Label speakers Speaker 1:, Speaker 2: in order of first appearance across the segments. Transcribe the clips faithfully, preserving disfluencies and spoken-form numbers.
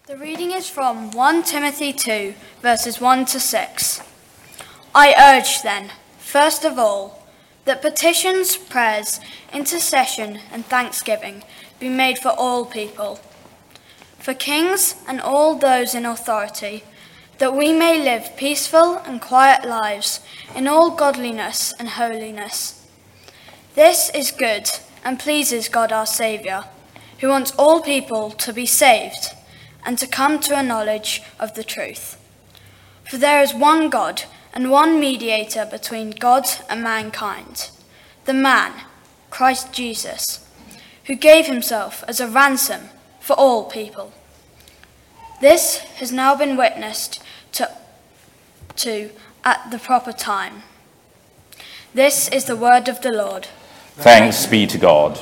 Speaker 1: The reading is from First Timothy two, verses one to six. I urge then, first of all, that petitions, prayers, intercession, and thanksgiving be made for all people, for kings and all those in authority, that we may live peaceful and quiet lives in all godliness and holiness. This is good and pleases God our Saviour, who wants all people to be saved and to come to a knowledge of the truth. For there is one God and one mediator between God and mankind, the man, Christ Jesus, who gave himself as a ransom for all people. This has now been witnessed to, to at the proper time. This is the word of the Lord.
Speaker 2: Thanks be to God.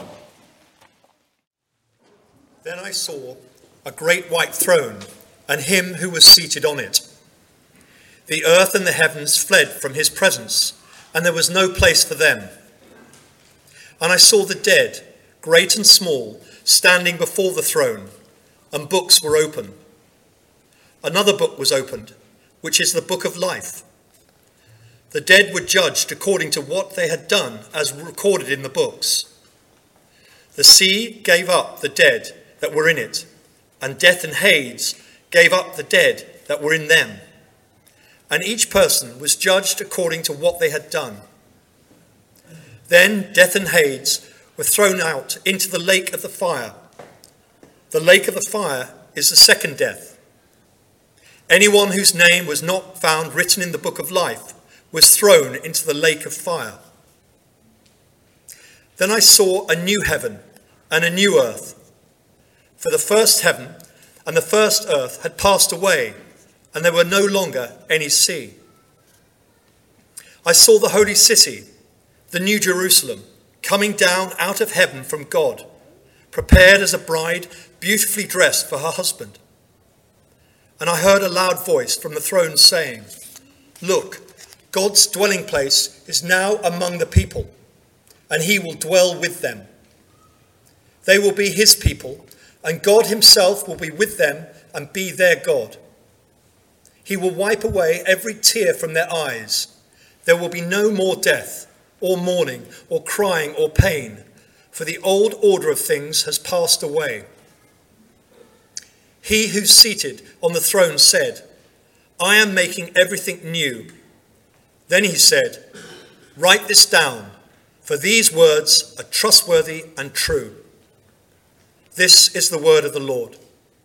Speaker 3: Then I saw a great white throne, and him who was seated on it. The earth and the heavens fled from his presence, and there was no place for them. And I saw the dead, great and small, standing before the throne, and books were open. Another book was opened, which is the book of life. The dead were judged according to what they had done, as recorded in the books. The sea gave up the dead that were in it, and death and Hades gave up the dead that were in them. And each person was judged according to what they had done. Then death and Hades were thrown out into the lake of the fire. The lake of the fire is the second death. Anyone whose name was not found written in the book of life was thrown into the lake of fire. Then I saw a new heaven and a new earth. For the first heaven and the first earth had passed away, and there were no longer any sea. I saw the holy city, the new Jerusalem, coming down out of heaven from God, prepared as a bride beautifully dressed for her husband. And I heard a loud voice from the throne saying, "Look, God's dwelling place is now among the people, and he will dwell with them. They will be his people, and God himself will be with them and be their God. He will wipe away every tear from their eyes. There will be no more death, or mourning, or crying, or pain, for the old order of things has passed away." He who's seated on the throne said, "I am making everything new." Then he said, "Write this down, for these words are trustworthy and true." This is the word of the Lord.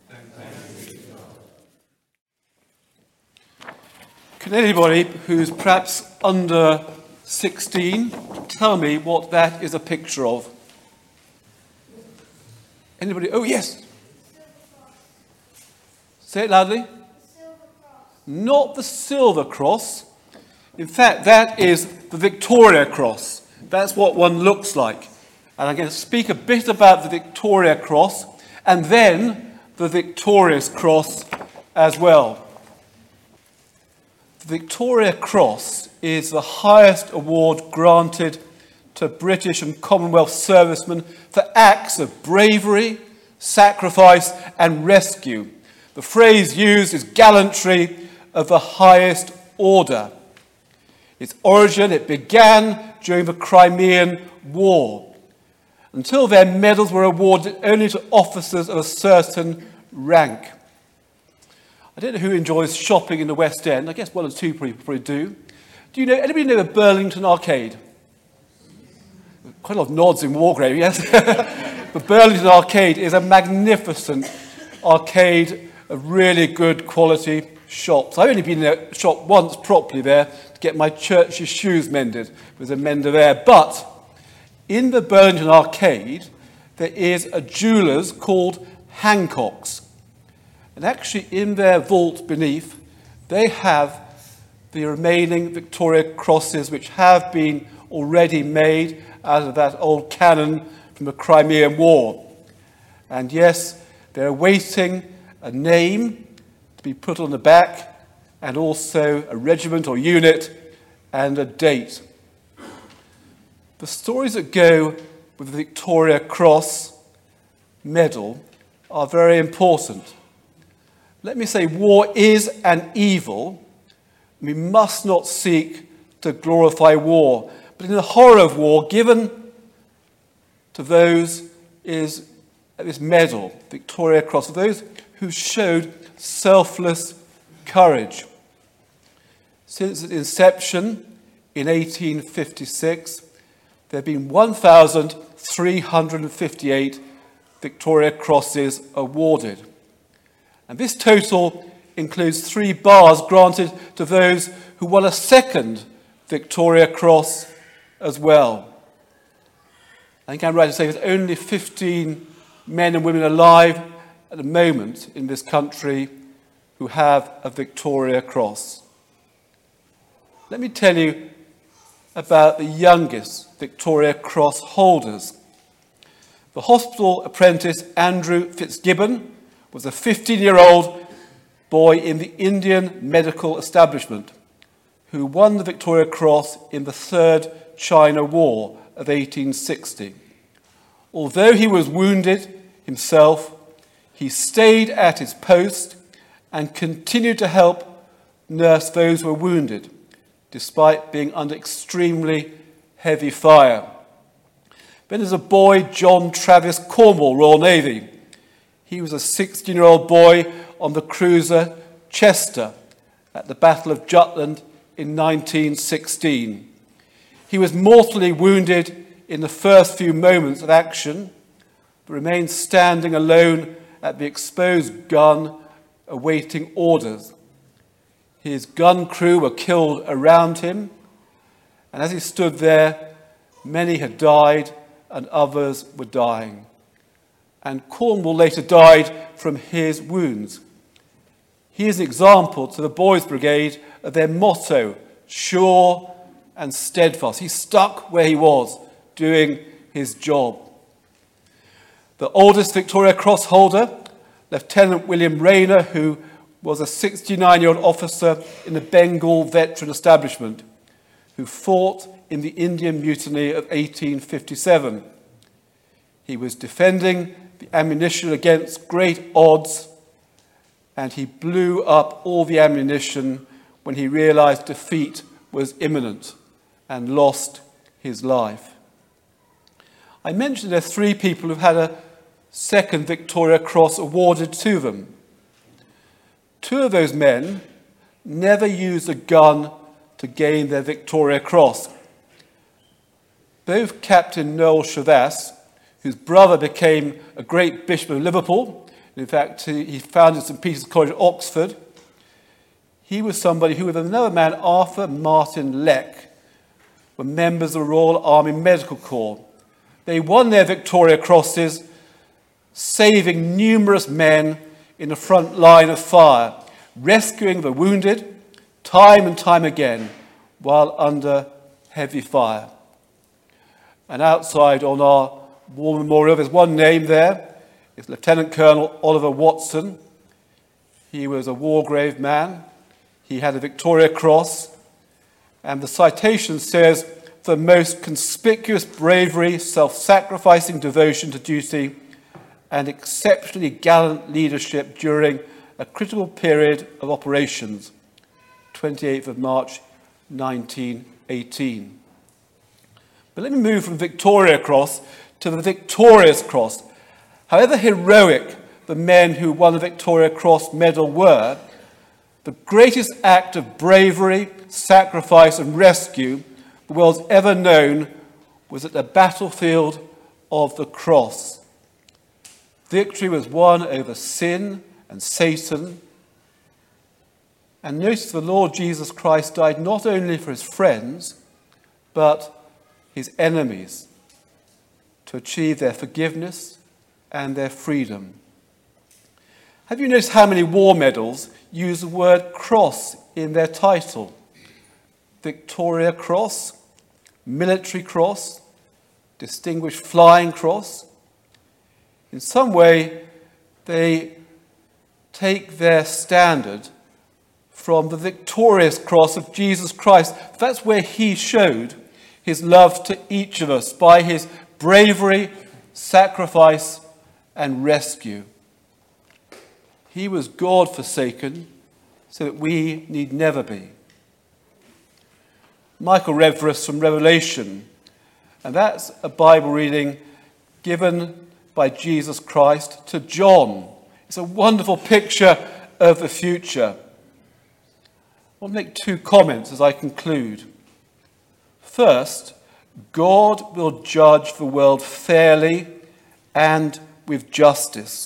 Speaker 4: Can anybody who's perhaps under sixteen tell me what that is a picture of? Anybody? Oh, yes. Say it loudly. Not the silver cross. In fact, that is the Victoria Cross. That's what one looks like. And I'm going to speak a bit about the Victoria Cross and then the Victorious Cross as well. The Victoria Cross is the highest award granted to British and Commonwealth servicemen for acts of bravery, sacrifice and rescue. The phrase used is gallantry of the highest order. Its origin, it began during the Crimean War. Until then, medals were awarded only to officers of a certain rank. I don't know who enjoys shopping in the West End. I guess one or two people probably do. Do you know, anybody know the Burlington Arcade? Quite a lot of nods in Wargrave, yes. The Burlington Arcade is a magnificent arcade of really good quality shops. I've only been in a shop once properly there to get my church's shoes mended. There's a mender there. But in the Burlington Arcade, there is a jeweller's called Hancock's. And actually in their vault beneath, they have the remaining Victoria Crosses which have been already made out of that old cannon from the Crimean War. And yes, they're awaiting a name to be put on the back and also a regiment or unit and a date. The stories that go with the Victoria Cross medal are very important. Let me say, war is an evil. We must not seek to glorify war. But in the horror of war, given to those is this medal, Victoria Cross, for those who showed selfless courage. Since its inception in eighteen fifty-six, there have been one thousand three hundred fifty-eight Victoria Crosses awarded. And this total includes three bars granted to those who won a second Victoria Cross as well. I think I'm right to say there's only fifteen men and women alive at the moment in this country who have a Victoria Cross. Let me tell you about the youngest Victoria Cross holders. The hospital apprentice Andrew Fitzgibbon was a fifteen-year-old boy in the Indian medical establishment who won the Victoria Cross in the Third China War of eighteen sixty. Although he was wounded himself, he stayed at his post and continued to help nurse those who were wounded, despite being under extremely heavy fire. Then there's a boy, John Travis Cornwall, Royal Navy. He was a sixteen-year-old boy on the cruiser Chester at the Battle of Jutland in nineteen sixteen. He was mortally wounded in the first few moments of action, but remained standing alone at the exposed gun, awaiting orders. His gun crew were killed around him, and as he stood there, many had died and others were dying. And Cornwall later died from his wounds. He is an example to the Boys Brigade of their motto, sure and steadfast. He stuck where he was, doing his job. The oldest Victoria Cross holder, Lieutenant William Rayner, who was a sixty-nine-year-old officer in the Bengal Veteran Establishment, who fought in the Indian Mutiny of eighteen fifty-seven. He was defending the ammunition against great odds, and he blew up all the ammunition when he realized defeat was imminent and lost his life. I mentioned there are three people who've had a second Victoria Cross awarded to them. Two of those men never used a gun to gain their Victoria Cross. Both Captain Noel Shavas, whose brother became a great Bishop of Liverpool, in fact he founded Saint Peter's College, Oxford, he was somebody who, with another man, Arthur Martin Leck, were members of the Royal Army Medical Corps. They won their Victoria Crosses, saving numerous men in the front line of fire, rescuing the wounded time and time again while under heavy fire. And outside on our war memorial, there's one name there. It's Lieutenant Colonel Oliver Watson. He was a war grave man. He had a Victoria Cross. And the citation says, "For most conspicuous bravery, self-sacrificing devotion to duty, and exceptionally gallant leadership during a critical period of operations, twenty-eighth of March, nineteen eighteen. But let me move from Victoria Cross to the Victorious Cross. However heroic the men who won the Victoria Cross medal were, the greatest act of bravery, sacrifice and rescue the world's ever known was at the battlefield of the cross. Victory was won over sin and Satan. And notice the Lord Jesus Christ died not only for his friends, but his enemies, to achieve their forgiveness and their freedom. Have you noticed how many war medals use the word cross in their title? Victoria Cross, Military Cross, Distinguished Flying Cross. In some way, they take their standard from the victorious cross of Jesus Christ. That's where he showed his love to each of us by his bravery, sacrifice, and rescue. He was God forsaken so that we need never be. Michael read for us from Revelation, and that's a Bible reading given by Jesus Christ to John. It's a wonderful picture of the future. I want to make two comments as I conclude. First, God will judge the world fairly and with justice.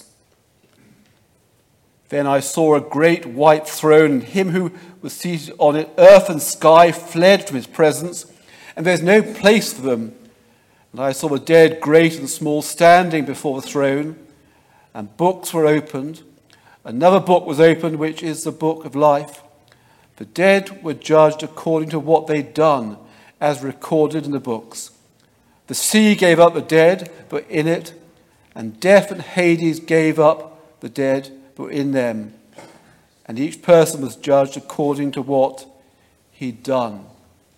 Speaker 4: Then I saw a great white throne, and him who was seated on it. Earth and sky fled from his presence, and there's no place for them. And I saw the dead, great and small, standing before the throne, and books were opened. Another book was opened, which is the book of life. The dead were judged according to what they'd done, as recorded in the books. The sea gave up the dead, but in it, and death and Hades gave up the dead, but in them. And each person was judged according to what he'd done.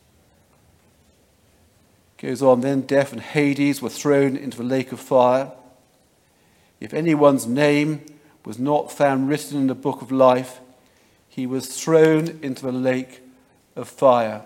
Speaker 4: Goes on, then death and Hades were thrown into the lake of fire. If anyone's name was not found written in the book of life, he was thrown into the lake of fire.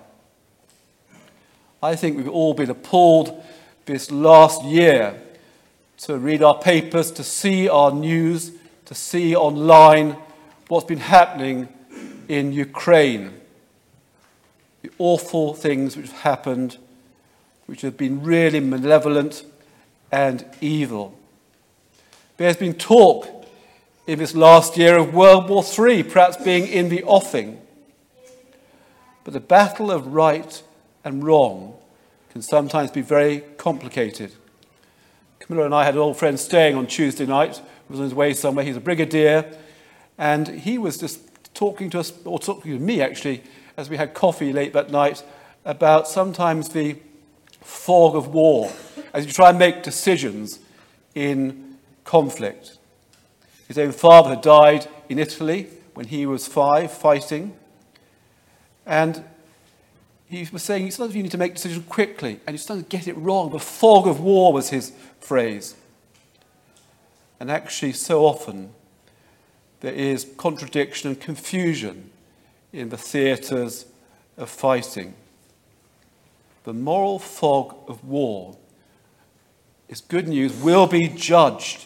Speaker 4: I think we've all been appalled this last year to read our papers, to see our news, to see online what's been happening in Ukraine. The awful things which have happened, which have been really malevolent and evil. There's been talk in this last year of World War Three perhaps being in the offing. But the battle of right and wrong can sometimes be very complicated. Camilla and I had an old friend staying on Tuesday night, who was on his way somewhere. He's a brigadier, and he was just talking to us, or talking to me actually, as we had coffee late that night, about sometimes the fog of war, as you try and make decisions in conflict. His own father had died in Italy when he was five, fighting, and he was saying, sometimes you need to make decisions quickly, and you sometimes get it wrong. The fog of war was his phrase. And actually, so often, there is contradiction and confusion in the theatres of fighting. The moral fog of war is good news, will be judged.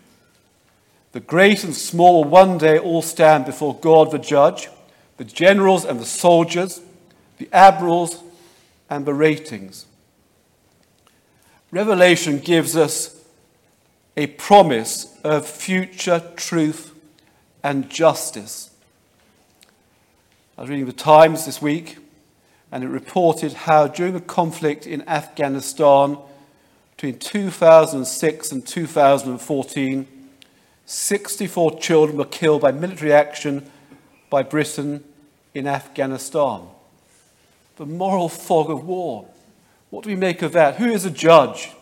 Speaker 4: The great and small will one day all stand before God the judge, the generals and the soldiers, the admirals and the ratings. Revelation gives us a promise of future truth and justice. I was reading the Times this week, and it reported how during the conflict in Afghanistan between two thousand six and two thousand fourteen, sixty-four children were killed by military action by Britain in Afghanistan. The moral fog of war. What do we make of that? Who is a judge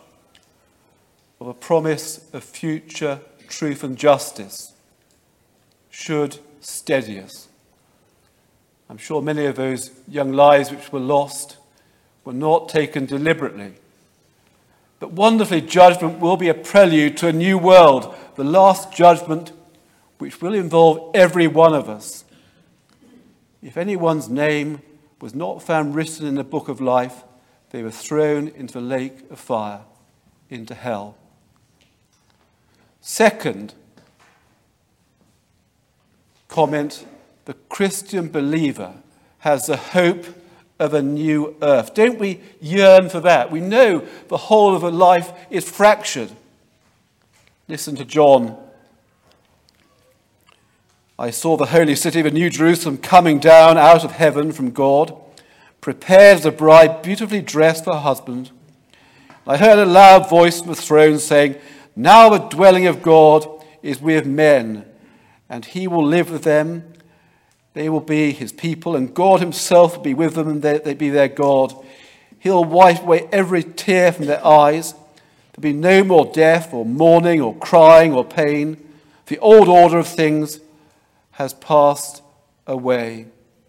Speaker 4: of a promise of future truth and justice? Should steady us. I'm sure many of those young lives which were lost were not taken deliberately. But wonderfully, judgment will be a prelude to a new world, the last judgment which will involve every one of us. If anyone's name was not found written in the book of life, they were thrown into the lake of fire, into hell. Second comment, the Christian believer has the hope of a new earth. Don't we yearn for that? We know the whole of a life is fractured. Listen to John. I saw the holy city, the New Jerusalem, coming down out of heaven from God, prepared as a bride beautifully dressed for her husband. I heard a loud voice from the throne saying, now the dwelling of God is with men, and he will live with them. They will be his people, and God himself will be with them, and they, they be their God. He'll wipe away every tear from their eyes. There'll be no more death, or mourning, or crying, or pain. The old order of things has passed away.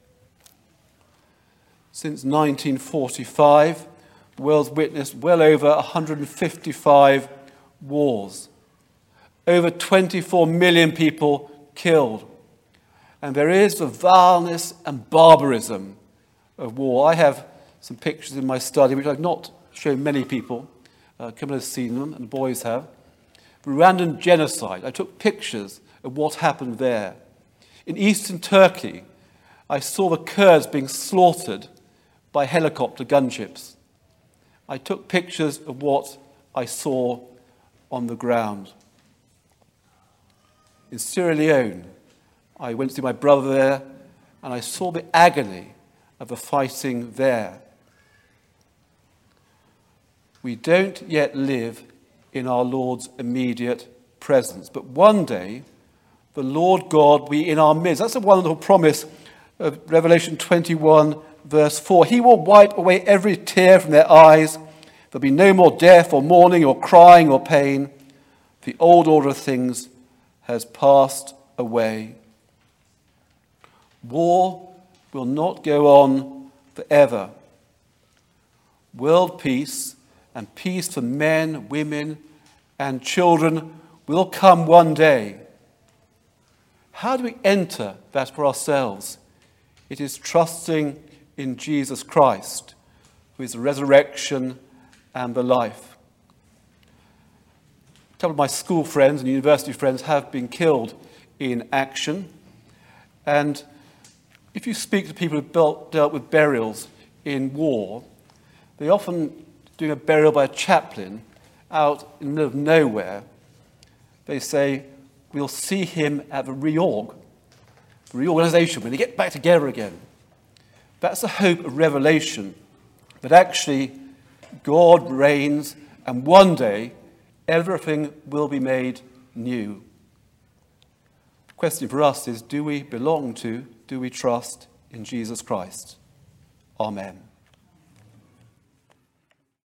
Speaker 4: Since nineteen forty-five, the world's witnessed well over one hundred fifty-five wars. Over twenty-four million people killed. And there is the vileness and barbarism of war. I have some pictures in my study, which I've not shown many people. Uh, Camilla has seen them, and the boys have. Rwandan genocide. I took pictures of what happened there. In eastern Turkey, I saw the Kurds being slaughtered by helicopter gunships. I took pictures of what I saw on the ground. In Sierra Leone, I went to see my brother there, and I saw the agony of the fighting there. We don't yet live in our Lord's immediate presence, but one day, the Lord God will be in our midst. That's a wonderful promise of Revelation twenty-one, verse four. He will wipe away every tear from their eyes. There'll be no more death or mourning or crying or pain. The old order of things has passed away. War will not go on forever. World peace and peace for men, women, and children will come one day. How do we enter that for ourselves? It is trusting in Jesus Christ, who is the resurrection and the life. A couple of my school friends and university friends have been killed in action. And if you speak to people who've dealt with burials in war, they often doing a burial by a chaplain out in the middle of nowhere. They say, we'll see him at the reorg, the reorganization, when they get back together again. That's the hope of Revelation, that actually God reigns and one day everything will be made new. The question for us is, do we belong to, do we trust in Jesus Christ? Amen.